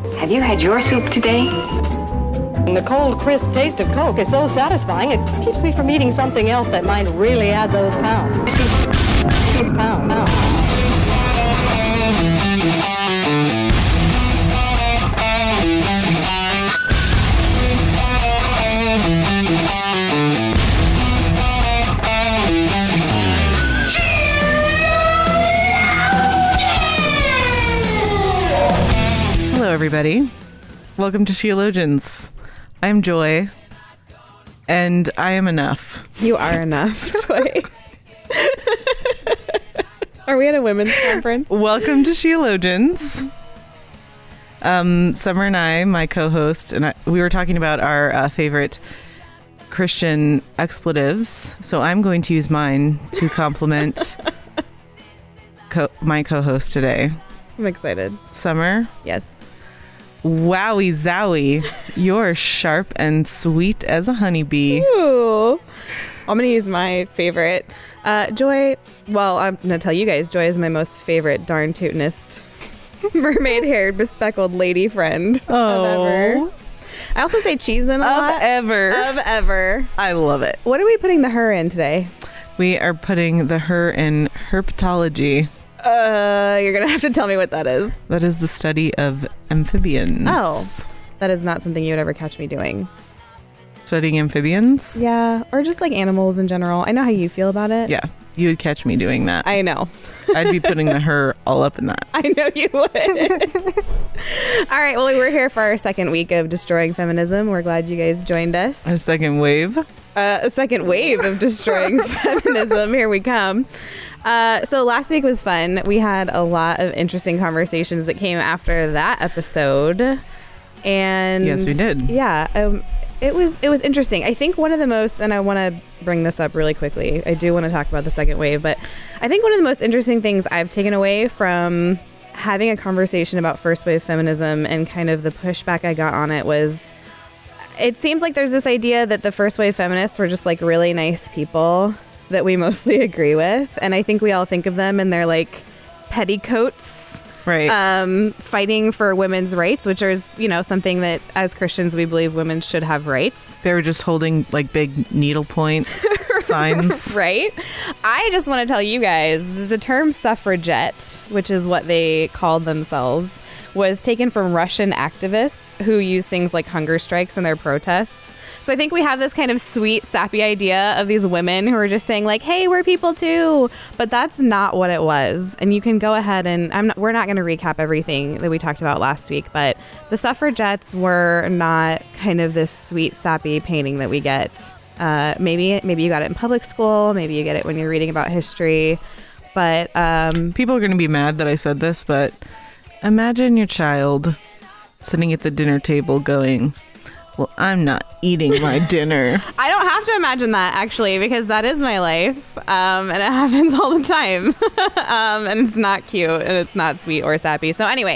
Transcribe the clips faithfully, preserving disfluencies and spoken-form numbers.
Have you had your soup today? The cold, crisp taste of Coke is so satisfying, it keeps me from eating something else that might really add those pounds. Pounds, pounds. Hello, everybody. Welcome to Sheologians. I'm Joy, and I am enough. You are enough, Joy. Are we at a women's conference? Welcome to Sheologians. Um, Summer and I, my co-host, and I, we were talking about our uh, favorite Christian expletives. So I'm going to use mine to compliment co- my co-host today. I'm excited. Summer? Yes. Wowie zowie, you're sharp and sweet as a honeybee. Ooh. I'm going to use my favorite. Uh, Joy, well, I'm going to tell you guys, Joy is my most favorite darn tootinest mermaid-haired, bespeckled lady friend Oh. of ever. I also say cheese in a Of lot. ever. Of ever. I love it. What are we putting the her in today? We are putting the her in herpetology. Uh, you're going to have to tell me what that is. That is the study of amphibians. Oh, that is not something you would ever catch me doing. Studying amphibians? Yeah, or just like animals in general. I know how you feel about it. Yeah, you would catch me doing that. I know. I'd be putting the her all up in that. I know you would. All right, well, we're here for our second week of Destroying Feminism. We're glad you guys joined us. A second wave. Uh, a second wave of Destroying Feminism. Here we come. Uh, so last week was fun. We had a lot of interesting conversations that came after that episode. And Yes, we did. Yeah, um, it was it was interesting. I think one of the most, and I want to bring this up really quickly. I do want to talk about the second wave, but I think one of the most interesting things I've taken away from having a conversation about first wave feminism and kind of the pushback I got on it was, it seems like there's this idea that the first wave feminists were just like really nice people that we mostly agree with, and I think we all think of them and they're like petticoats, Right. um, fighting for women's rights, which is, you know, something that as Christians we believe women should have rights. They were just holding like big needlepoint signs. Right? I just want to tell you guys the term suffragette, which is what they called themselves, was taken from Russian activists who use things like hunger strikes in their protests. So I think we have this kind of sweet, sappy idea of these women who are just saying like, hey, we're people too. But that's not what it was. And you can go ahead and I'm not, we're not going to recap everything that we talked about last week. But the suffragettes were not kind of this sweet, sappy painting that we get. Uh, maybe maybe you got it in public school. Maybe you get it when you're reading about history. But um, People are going to be mad that I said this, but imagine your child sitting at the dinner table going, well, I'm not eating my dinner. I don't have to imagine that, actually, because that is my life, um, and it happens all the time, um, and it's not cute, and it's not sweet or sappy. So anyway,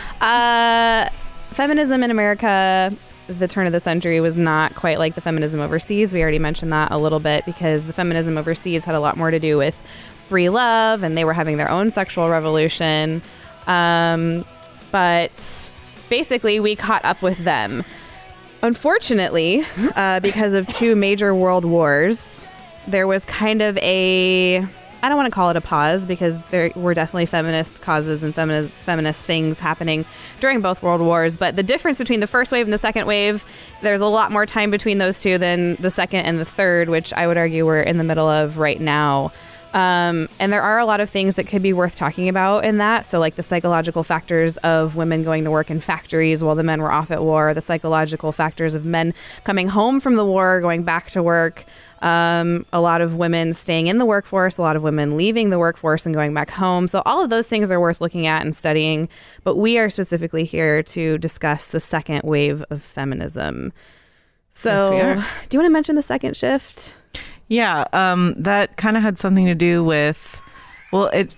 uh, feminism in America, the turn of the century, was not quite like the feminism overseas. We already mentioned that a little bit, because the feminism overseas had a lot more to do with free love, and they were having their own sexual revolution. Um, but basically, we caught up with them. Unfortunately, uh, because of two major world wars, there was kind of a, I don't want to call it a pause, because there were definitely feminist causes and feminist, feminist things happening during both world wars. But the difference between the first wave and the second wave, there's a lot more time between those two than the second and the third, which I would argue we're in the middle of right now. Um, and there are a lot of things that could be worth talking about in that. So like the psychological factors of women going to work in factories while the men were off at war, the psychological factors of men coming home from the war, going back to work, um, a lot of women staying in the workforce, a lot of women leaving the workforce and going back home. So all of those things are worth looking at and studying. But we are specifically here to discuss the second wave of feminism. So Yes, we are. Do you want to mention the second shift? Yeah, um, that kind of had something to do with, well, it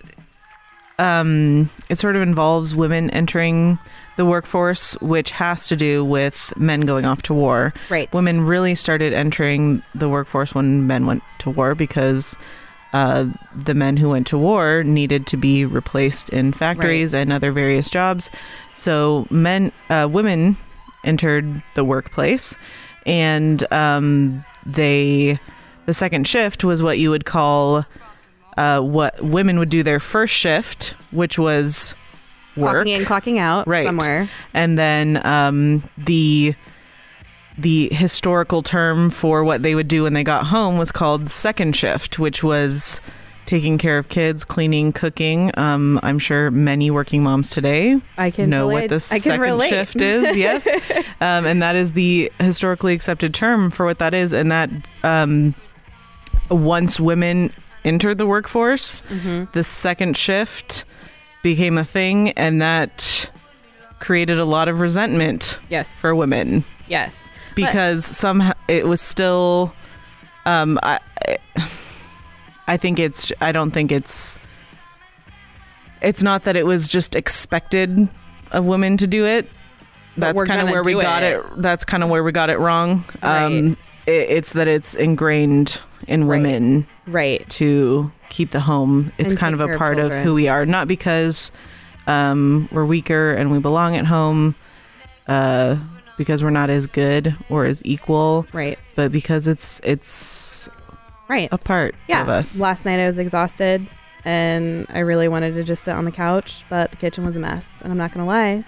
um, it sort of involves women entering the workforce, which has to do with men going off to war. Right. Women really started entering the workforce when men went to war because uh, the men who went to war needed to be replaced in factories Right. and other various jobs. So men, uh, women entered the workplace, and um, they, the second shift was what you would call uh, what women would do their first shift, which was work. Clocking in, clocking out Right. somewhere. And then um, the the historical term for what they would do when they got home was called second shift, which was taking care of kids, cleaning, cooking. Um, I'm sure many working moms today I can know relate. what the I can second relate. shift is. Yes, um, and that is the historically accepted term for what that is. And that um, once women entered the workforce, Mm-hmm. the second shift became a thing, and that created a lot of resentment Yes. for women Yes. because somehow it was still um I I think it's I don't think it's it's not that it was just expected of women to do it. That's we're kind of gonna where we do got it. it. That's kind of where we got it wrong. Um Right. it, it's that it's ingrained in Right. women Right. to keep the home. It's And kind take of care a of part of children. who we are, not because um, we're weaker and we belong at home, uh, because we're not as good or as equal, Right. but because it's it's Right. a part Yeah. of us. Last night I was exhausted and I really wanted to just sit on the couch, but the kitchen was a mess. And I'm not going to lie,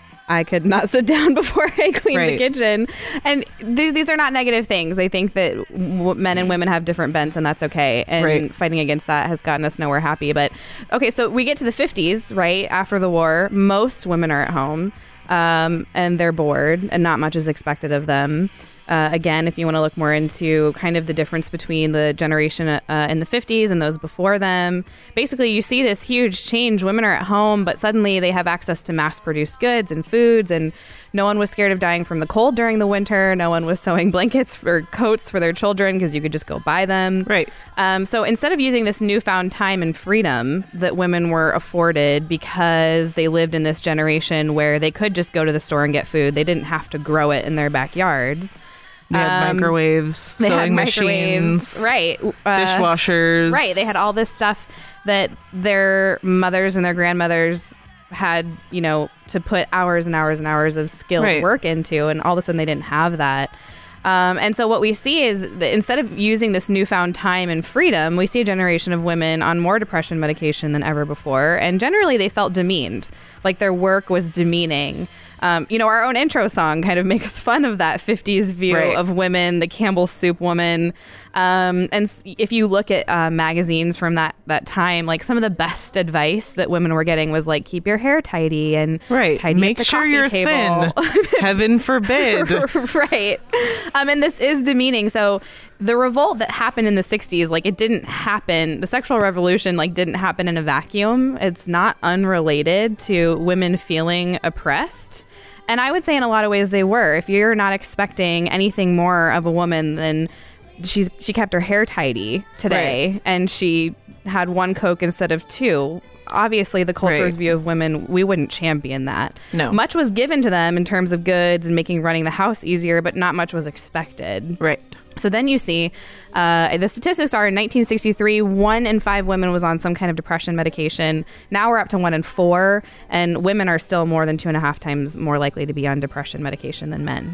I could not sit down before I cleaned Right. the kitchen. And th- these are not negative things. I think that w- men and women have different bents, and that's okay. And Right. fighting against that has gotten us nowhere happy. But okay, so we get to the fifties, right? After the war, most women are at home um, and they're bored, and not much is expected of them. Uh, again, if you want to look more into kind of the difference between the generation uh, in the fifties and those before them, basically you see this huge change. Women are at home, but suddenly they have access to mass-produced goods and foods, and no one was scared of dying from the cold during the winter. No one was sewing blankets or coats for their children because you could just go buy them. Right. Um, so instead of using this newfound time and freedom that women were afforded because they lived in this generation where they could just go to the store and get food, they didn't have to grow it in their backyards. They had Um, microwaves, They sewing had machines, microwaves, right? Uh, dishwashers. right. They had all this stuff that their mothers and their grandmothers had, you know, to put hours and hours and hours of skilled Right. work into, and all of a sudden they didn't have that. Um, and so what we see is that instead of using this newfound time and freedom, we see a generation of women on more depression medication than ever before. And generally they felt demeaned, like their work was demeaning. Um, you know, our own intro song kind of makes fun of that fifties view Right. of women, the Campbell Soup woman. Um, and s- if you look at uh, magazines from that, that time, like some of the best advice that women were getting was like, keep your hair tidy and Right. tidy up Make the sure coffee you're table. thin. Heaven forbid. Right. Um, and this is demeaning. So the revolt that happened in the sixties, like it didn't happen. The sexual revolution, like didn't happen in a vacuum. It's not unrelated to women feeling oppressed. And I would say in a lot of ways they were. If you're not expecting anything more of a woman than she's, she kept her hair tidy today Right. and she had one Coke instead of two. Obviously, the culture's Right. view of women, we wouldn't champion that. No. Much was given to them in terms of goods and making running the house easier, but not much was expected. Right. So then you see uh, the statistics are in nineteen sixty-three, one in five women was on some kind of depression medication. Now we're up to one in four, and women are still more than two and a half times more likely to be on depression medication than men.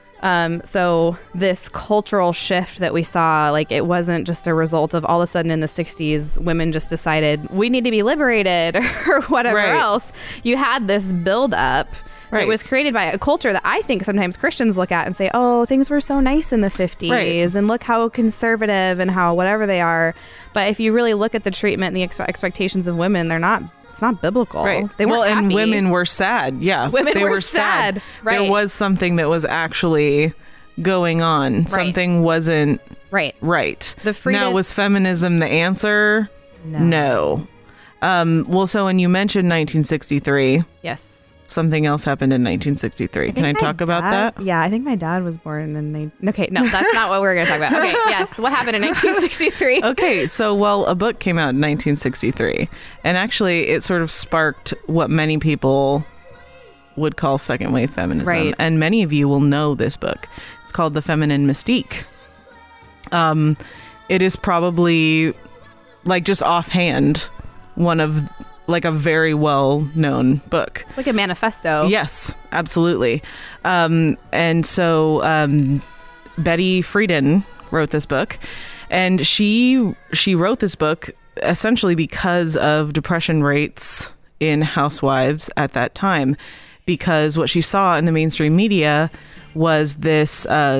Um, so this cultural shift that we saw, like it wasn't just a result of all of a sudden in the sixties, women just decided we need to be liberated or whatever Right. else. You had this build up. Right. It was created by a culture that I think sometimes Christians look at and say, oh, things were so nice in the fifties Right. and look how conservative and how whatever they are. But if you really look at the treatment and the expe- expectations of women, they're not, it's not biblical. Right. They weren't well, and happy. women were sad. Yeah. Women they were were sad. sad. Right. There was something that was actually going on. Right. Something wasn't Right. right. The freedom- Now, was feminism the answer? No. No. Um, well, so when you mentioned nineteen sixty-three, Yes. something else happened in nineteen sixty-three. Can I think my talk about dad- that? Yeah, I think my dad was born in... Ni- okay, no, that's not what we're going to talk about. Okay, yes. What happened in nineteen sixty-three? Okay, so well, a book came out in nineteen sixty-three, and actually it sort of sparked what many people would call second wave feminism. Right. And many of you will know this book. It's called The Feminine Mystique. Um, it is probably like just offhand, one of like a very well known book. Like a manifesto. Yes, absolutely. Um, and so um, Betty Friedan wrote this book, and she she wrote this book essentially because of depression rates in housewives at that time, because what she saw in the mainstream media was this, uh,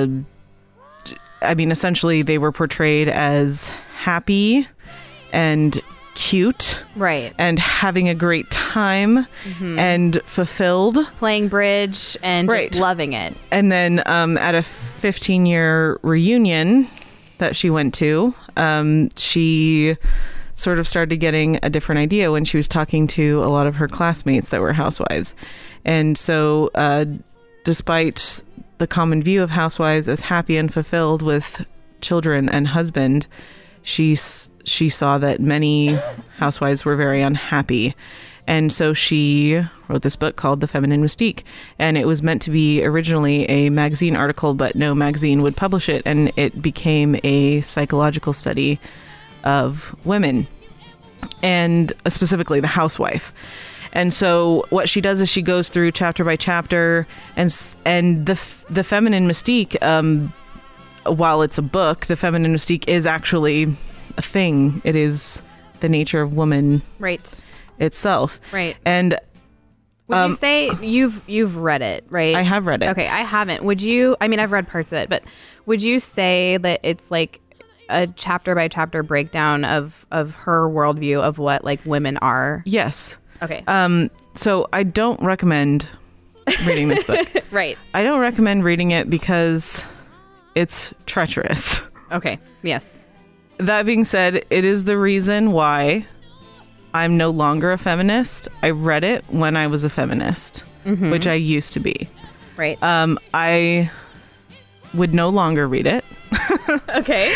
I mean, essentially they were portrayed as happy and cute, right, and having a great time, mm-hmm. and fulfilled, playing bridge and right. just loving it. And then um, at a fifteen year reunion that she went to, um, she sort of started getting a different idea when she was talking to a lot of her classmates that were housewives. And so uh, despite the common view of housewives as happy and fulfilled with children and husband, she's she saw that many housewives were very unhappy. And so she wrote this book called The Feminine Mystique. And it was meant to be originally a magazine article, but no magazine would publish it. And it became a psychological study of women, and specifically the housewife. And so what she does is she goes through chapter by chapter, and and the the Feminine Mystique, um, while it's a book, the Feminine Mystique is actually a thing. It is the nature of woman, right, itself, right. And would um, you say you've you've read it, right? I have read it. Okay, I haven't. Would you? I mean, I've read parts of it, but would you say that it's like a chapter by chapter breakdown of of her worldview of what like women are? Yes. Okay. Um. So I don't recommend reading this book. Right. I don't recommend reading it because it's treacherous. Okay. Yes. That being said, it is the reason why I'm no longer a feminist. I read it when I was a feminist, mm-hmm. which I used to be. Right. Um. I would no longer read it. Okay.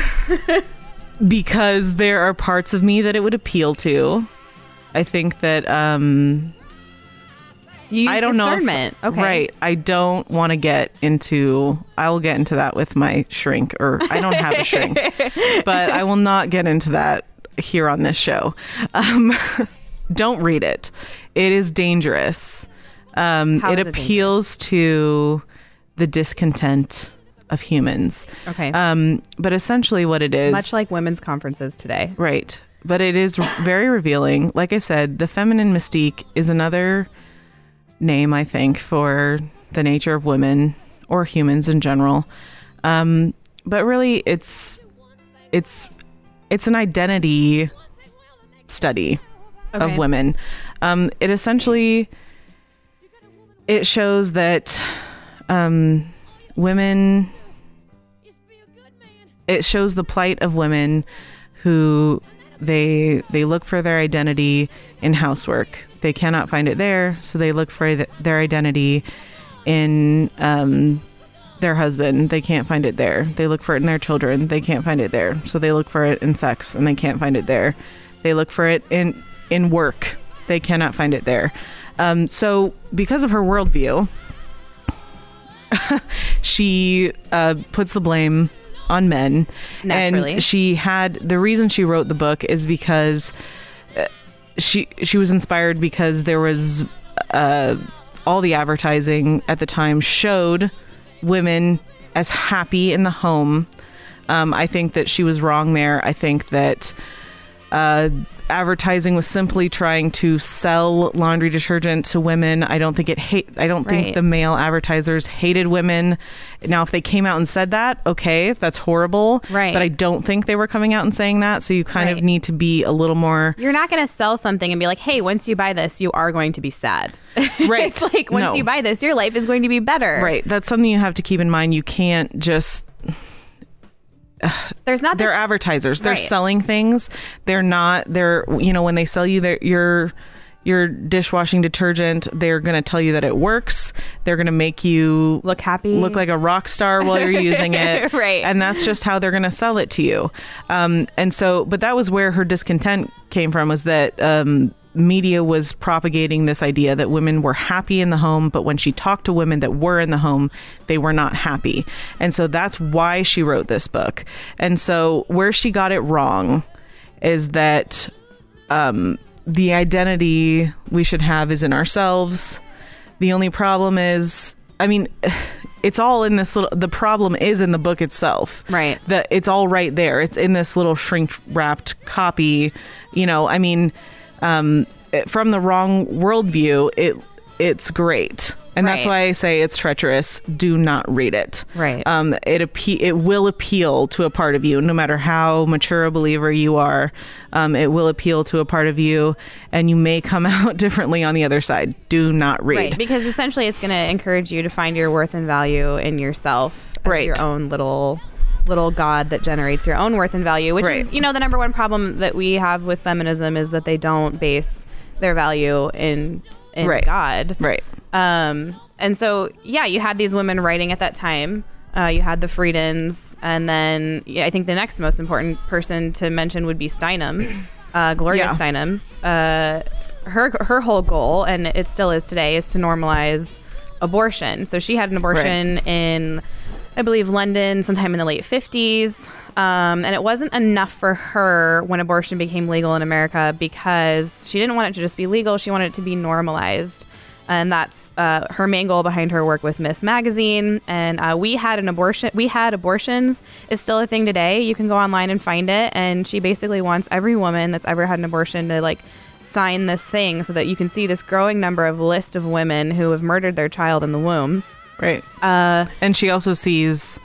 Because there are parts of me that it would appeal to. I think that um you use I don't discernment. know if, okay. Right. I don't want to get into I will get into that with my shrink, or I don't have a shrink. But I will not get into that here on this show. Um don't read it. It is dangerous. Um How it is it appeals dangerous? to the discontent of humans. Okay. Um, but essentially what it is... Much like women's conferences today. Right. But it is very revealing. Like I said, the Feminine Mystique is another name, I think, for the nature of women or humans in general. Um, but really, it's it's it's an identity study okay. of women. Um, it essentially... It shows that um, women... It shows the plight of women who they they look for their identity in housework. They cannot find it there, so they look for th- their identity in um, their husband. They can't find it there. They look for it in their children. They can't find it there, so they look for it in sex, and they can't find it there. They look for it in in work. They cannot find it there. Um, so because of her worldview, she uh, puts the blame on men. Naturally. And she had the reason she wrote the book is because uh, she she was inspired because there was uh, all the advertising at the time showed women as happy in the home. Um, I think that she was wrong there. I think that uh, advertising was simply trying to sell laundry detergent to women. I don't think it hate. I don't Right. think the male advertisers hated women. Now, if they came out and said that, okay, that's horrible. Right. But I don't think they were coming out and saying that. So you kind Right. of need to be a little more. You're not going to sell something and be like, hey, once you buy this, you are going to be sad. Right. It's like, once No. you buy this, your life is going to be better. Right. That's something you have to keep in mind. You can't just. There's not They're this, advertisers. They're Right. selling things. They're not. They're you know when they sell you their your your dishwashing detergent, they're going to tell you that it works. They're going to make you look happy, look like a rock star while you're using it. Right. And that's just how they're going to sell it to you. Um, and so, but that was where her discontent came from, was that um, media was propagating this idea that women were happy in the home, but when she talked to women that were in the home, they were not happy. And so that's why she wrote this book. And so where she got it wrong is that um, the identity we should have is in ourselves. The only problem is, I mean, it's all in this little, the problem is in the book itself. Right. That it's all right there. It's in this little shrink wrapped copy. You know, I mean, um, from the wrong worldview, it it's great. And that's Right. why I say it's treacherous. Do not read it. Right. Um, it appe- it will appeal to a part of you, no matter how mature a believer you are. Um, it will appeal to a part of you, and you may come out differently on the other side. Do not read. Right, because essentially it's going to encourage you to find your worth and value in yourself as Right. your own little little god that generates your own worth and value, which Right. is, you know, the number one problem that we have with feminism is that they don't base their value in in Right. God. Right. Um, and so, yeah, you had these women writing at that time. Uh, you had the Friedens, and then yeah, I think the next most important person to mention would be Steinem, uh, Gloria Yeah. Steinem. Uh, her her whole goal, and it still is today, is to normalize abortion. So she had an abortion in, I believe, London sometime in the late fifties. Um, and it wasn't enough for her when abortion became legal in America because she didn't want it to just be legal. She wanted it to be normalized. And that's uh, her main goal behind her work with Miss Magazine. And uh, we had an abortion. We had abortions is still a thing today. You can go online and find it. And she basically wants every woman that's ever had an abortion to like sign this thing so that you can see this growing number of list of women who have murdered their child in the womb. Right. Uh, And she also sees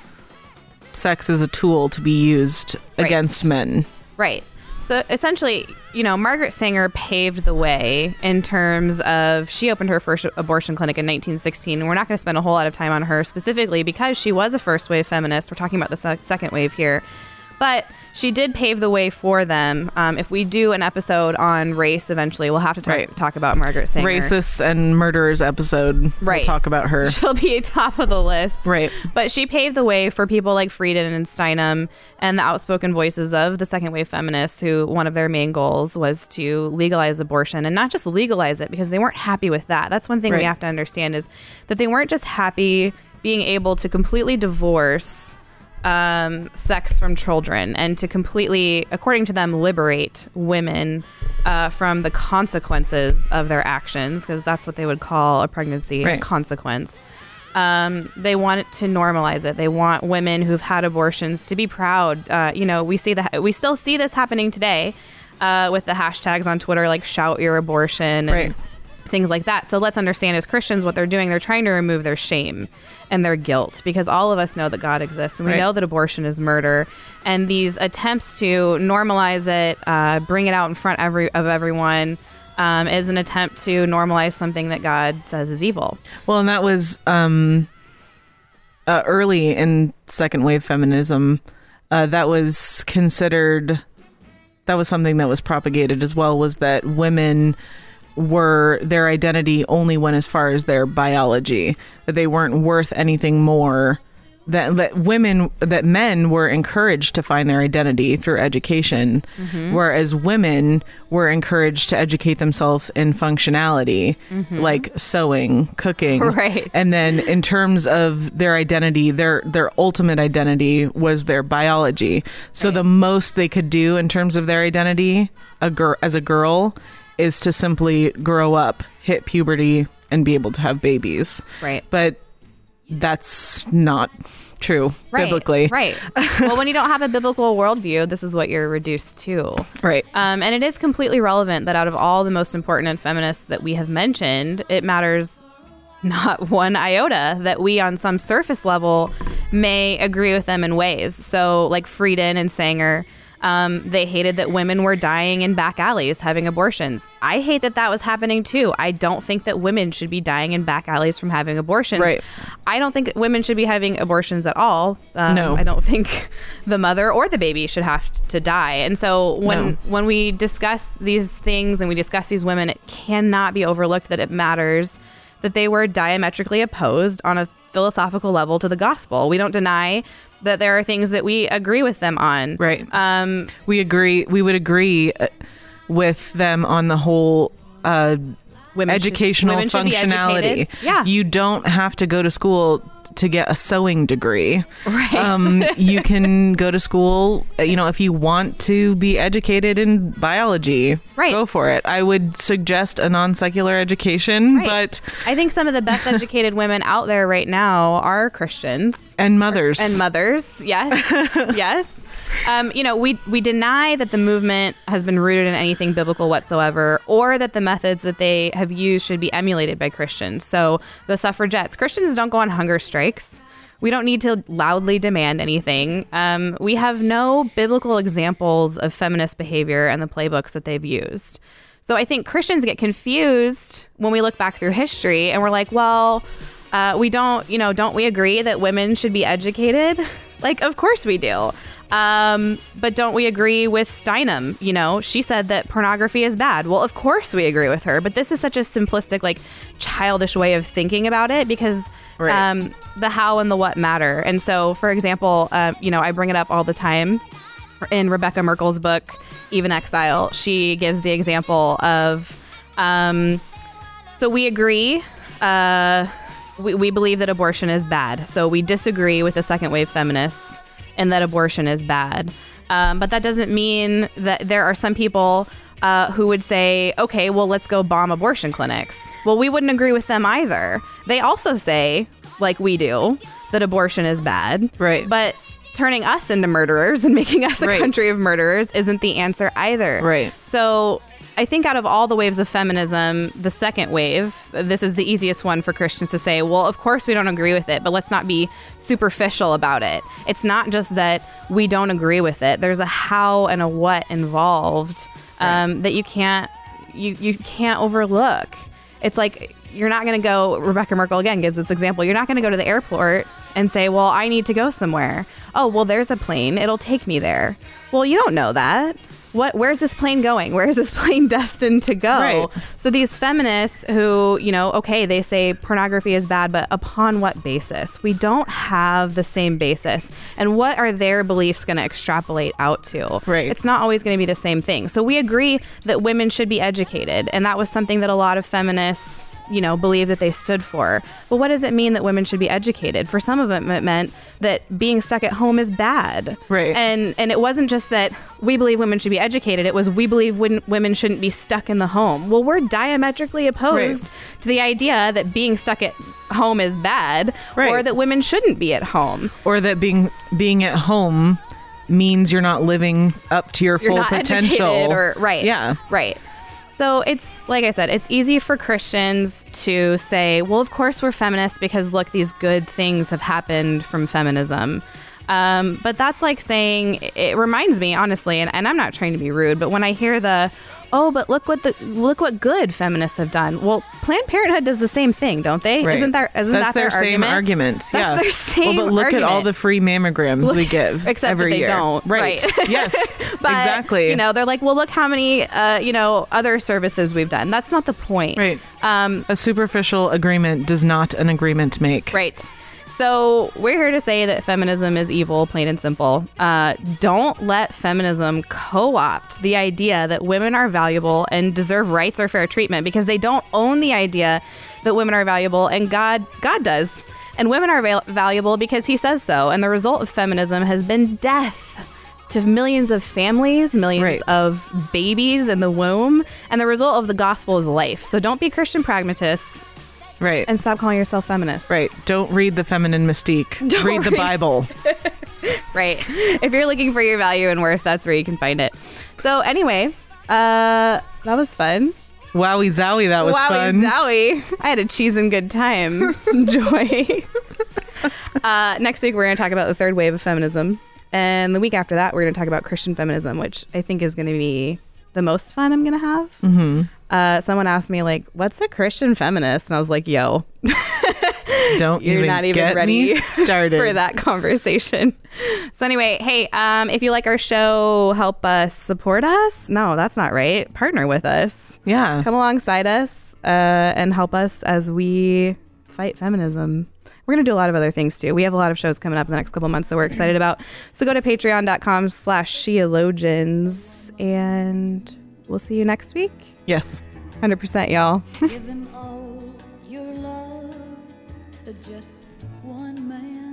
sex as a tool to be used Right. against men. Right. So essentially, you know, Margaret Sanger paved the way in terms of she opened her first abortion clinic in nineteen sixteen. And we're not going to spend a whole lot of time on her specifically because she was a first wave feminist. We're talking about the se- second wave here. But she did pave the way for them. Um, if we do an episode on race eventually, we'll have to talk, Right. talk about Margaret Sanger. Racists and murderers episode. Right. We'll talk about her. She'll be top of the list. Right. But she paved the way for people like Frieden and Steinem and the outspoken voices of the second wave feminists who one of their main goals was to legalize abortion, and not just legalize it because they weren't happy with that. That's one thing Right. we have to understand is that they weren't just happy being able to completely divorce um, sex from children and to completely, according to them, liberate women uh, from the consequences of their actions, because that's what they would call a pregnancy, Right. a consequence. Um, they want to normalize it. They want women who've had abortions to be proud. Uh, you know, we see that we still see this happening today uh, with the hashtags on Twitter, like "shout your abortion" and Right. things like that. So let's understand, as Christians, what they're doing. They're trying to remove their shame and their guilt, because all of us know that God exists and we Right. know that abortion is murder. And these attempts to normalize it, uh, bring it out in front every, of everyone, um, is an attempt to normalize something that God says is evil. Well, and that was um, uh, early in second wave feminism. Uh, that was considered, that was something that was propagated as well, was that women were, their identity only went as far as their biology, that they weren't worth anything more, that, that women, that men were encouraged to find their identity through education, whereas women were encouraged to educate themselves in functionality, like sewing, cooking. Right. And then in terms of their identity, their their ultimate identity was their biology. So Right. the most they could do in terms of their identity a gir- as a girl is to simply grow up, hit puberty, and be able to have babies. Right. But that's not true Right. biblically. Right. Well, when you don't have a biblical worldview, this is what you're reduced to. Right. Um, and it is completely relevant that out of all the most important and feminists that we have mentioned, it matters not one iota that we on some surface level may agree with them in ways. So like Frieden and Sanger, um, they hated that women were dying in back alleys having abortions. I hate that that was happening too. I don't think that women should be dying in back alleys from having abortions. Right. I don't think women should be having abortions at all. Um, No. I don't think the mother or the baby should have to die. And so when No. when we discuss these things and we discuss these women, it cannot be overlooked that it matters that they were diametrically opposed on a philosophical level to the gospel. We don't deny that there are things that we agree with them on. Right. Um, We agree. We would agree uh, with them on the whole uh, women should- educational women should be functionality. educated. Yeah. You don't have to go to school to get a sewing degree. Right. Um, you can go to school, you know, if you want to be educated in biology, Right. go for it. I would suggest a non-secular education, Right. but I think some of the best educated women out there right now are Christians. and mothers. And mothers, yes, yes. Um, you know, we we deny that the movement has been rooted in anything biblical whatsoever, or that the methods that they have used should be emulated by Christians. So the suffragettes, Christians don't go on hunger strikes. We don't need to loudly demand anything. Um, we have no biblical examples of feminist behavior in the playbooks that they've used. So I think Christians get confused when we look back through history and we're like, well, uh, we don't, you know, don't we agree that women should be educated? Like, of course we do. Um, but don't we agree with Steinem? You know, she said that pornography is bad. Well, of course we agree with her. But this is such a simplistic, like, childish way of thinking about it because Right. um, the how and the what matter. And so, for example, uh, you know, I bring it up all the time in Rebecca Merkel's book, Eve in Exile. She gives the example of, um, so we agree, uh, we, we believe that abortion is bad. So we disagree with the second wave feminists and that abortion is bad. Um, but that doesn't mean that there are some people uh, who would say, okay, well, let's go bomb abortion clinics. Well, we wouldn't agree with them either. They also say, like we do, that abortion is bad. Right. But turning us into murderers and making us a Right. country of murderers isn't the answer either. Right. So I think out of all the waves of feminism, the second wave, this is the easiest one for Christians to say, well, of course we don't agree with it, but let's not be superficial about it. It's not just that we don't agree with it. There's a how and a what involved um, right. that you can't you, you can't overlook. It's like you're not going to go, Rebecca Merkel again gives this example, you're not going to go to the airport and say, well, I need to go somewhere. Oh, well, there's a plane. It'll take me there. Well, you don't know that. What? Where's this plane going? Where is this plane destined to go? Right. So these feminists who, you know, okay, they say pornography is bad, but upon what basis? We don't have the same basis. And what are their beliefs going to extrapolate out to? Right. It's not always going to be the same thing. So we agree that women should be educated. And that was something that a lot of feminists, you know, believe that they stood for. But what does it mean that women should be educated? For some of them, it meant that being stuck at home is bad. Right. And and it wasn't just that we believe women should be educated. It was we believe when, women shouldn't be stuck in the home. Well, we're diametrically opposed Right. to the idea that being stuck at home is bad, Right. or that women shouldn't be at home. Or that being being at home means you're not living up to your You're full not potential. educated or right. Yeah. Right. So it's, like I said, it's easy for Christians to say, well, of course we're feminists because, look, these good things have happened from feminism. Um, but that's like saying, it reminds me, honestly, and, and I'm not trying to be rude, but when I hear the, oh, but look what the look what good feminists have done. Well, Planned Parenthood does the same thing, don't they? Right. Isn't that isn't That's that their, their same argument? argument? That's yeah. their same Well, but look argument. at all the free mammograms Look- we give except every that they year. don't. Right. Right. Yes. But, exactly. You know, they're like, well, look how many, uh, you know, other services we've done. That's not the point. Right. Um, A superficial agreement does not an agreement make. right. So we're here to say that feminism is evil, plain and simple. Uh, don't let feminism co-opt the idea that women are valuable and deserve rights or fair treatment, because they don't own the idea that women are valuable, and God, God does. And women are val- valuable because he says so. And the result of feminism has been death to millions of families, millions Right. of babies in the womb. And the result of the gospel is life. So don't be Christian pragmatists Right. and stop calling yourself feminist. Right. Don't read the feminine mystique. Don't read the read- Bible. Right. If you're looking for your value and worth, that's where you can find it. So anyway, uh, that was fun. Wowie zowie, that was Wowie fun. zowie. I had a cheese and good time. Joy. uh, next week, we're going to talk about the third wave of feminism. And the week after that, we're going to talk about Christian feminism, which I think is going to be the most fun I'm going to have. Mm-hmm. Uh, someone asked me, like, what's a Christian feminist? And I was like, yo, Don't you're even not even get ready me started for that conversation. So anyway, hey, um, if you like our show, help us support us. No, that's not right. Partner with us. Yeah. Come alongside us uh, and help us as we fight feminism. We're going to do a lot of other things too. We have a lot of shows coming up in the next couple of months that we're excited about. So go to patreon.com slash sheologians and we'll see you next week. Yes. one hundred percent, y'all. Give him all your love to just one man.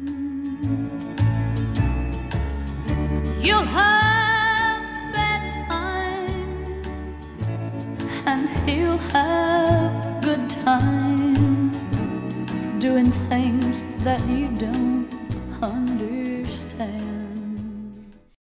You'll have bad times, and he'll have good times, doing things that you don't understand.